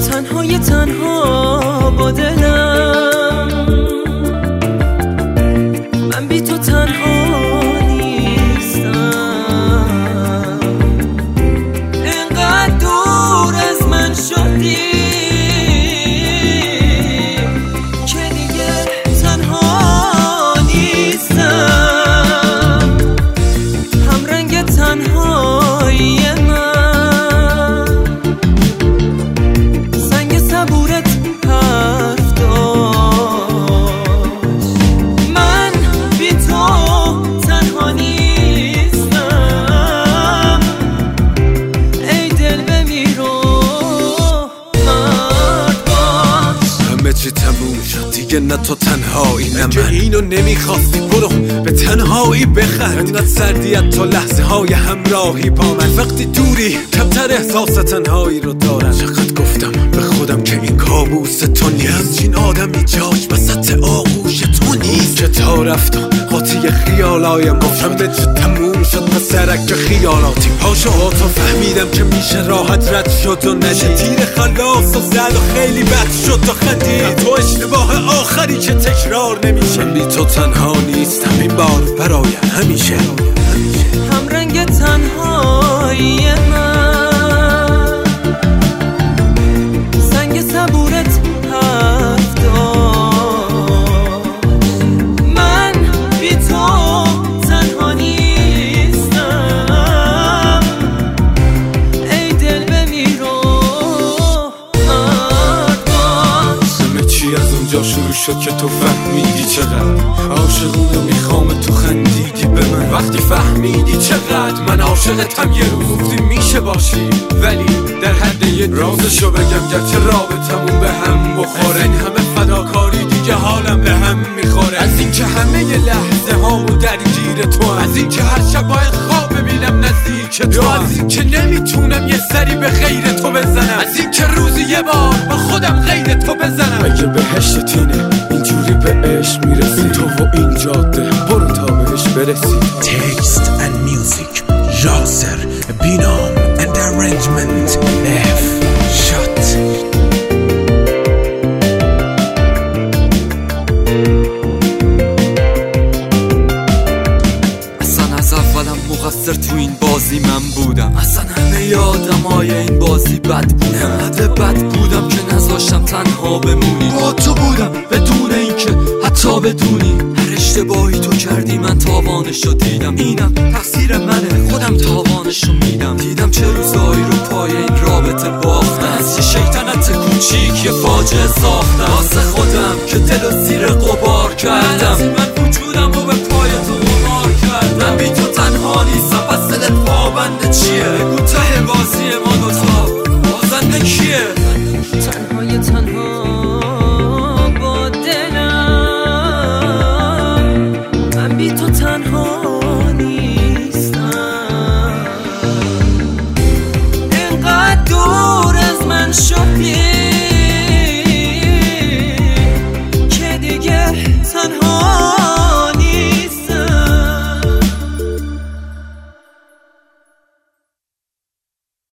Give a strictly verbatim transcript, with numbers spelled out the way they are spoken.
تنهای تنها با دلم، من بی تو تنها نیستم. انقدر دور از من شدی که دیگه تنها نیستم. هم رنگ تنهایی تموم شد دیگه، نه تو تنهایی نه من. اینو نمیخواستی برو به تنهایی بخند. انقدر سردیت تو لحظه های همراهی با من. وقتی دوری کمتر احساس تنهایی رو دارم. چقدر گفتم به خودم که این کابوس تو نیست. این آدمی جاش وسط آغوش تو نیست که تا رفتم قاطی خیالایم گفتم به چه تموم شد پسرک خیالاتی. پاشو ها تو فهمیدم که میشه راحت رد شد و نشه تیر خلاص و زد و خیلی بد شد و خندید. تو اشتباه آخری که تکرار نمیشه. من بی تو تنها نیستم این بار برای همیشه. هم رنگ تنهایی من، سنگ صبورت حرف داشت. من بی تو تنها نیستم. ای دل بمیر و مرد باش. همه چی از اونجا شروع شد که تو فهمیدی چقدر عاشقونو میخوام تو خندیدی به من. وقتی فهمیدی چقدر من عاشقتم یه روز گفتی میشه باشی، ولی در حد یه رازشو بگم گرچه رابطمون به هم بخوره. این همه فداکاری دیگه حالم به هم میخوره. از این که همه ی لحظه هامو درگیر تو، از این که هر شب باید خواب ببینم نزدیک تو، از این که نمیتونم یه سری به غیر تو بزنم، از این که روزی یه بار با خودم غیر تو بزنم. اگه بهشت اینه اینجوری به عشق میرسی تو و این جاده، برو تا بهش برسی. Text and music یاسر بینام and arrangement F shot. اصلا از اولم مقصر تو این بازی من بودم. اصلا همه آدمای این بازی بد بودم. انقدر بد بودم که نذاشتم تنها بمونی. با تو بودم بدون اینکه حتی بدونی. هر اشتباهی تو کردی من تاوانشو دیدم. اینم تقصیر منه، خودم تاوانشو میدم. دیدم چه روزایی رو پای این رابطه باختم. از یه شیطنت کوچیک یه فاجعه ساختم واسه خودم که دل و زیر غبار کردم.